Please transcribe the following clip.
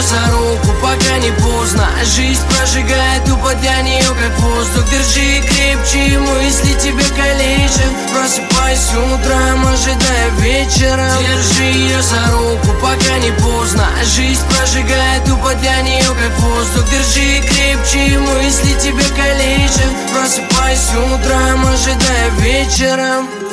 за руку, пока не поздно. Жизнь прожигает тупо для нее как воздух. Держи крепче, мысли тебе калечат. Просыпайся утром, ожидая вечера. Держи ее за руку, пока не поздно. Жизнь прожигает тупо для нее как воздух. Держи крепче, мысли тебе калечат. Просыпайся утром, ожидая вечера.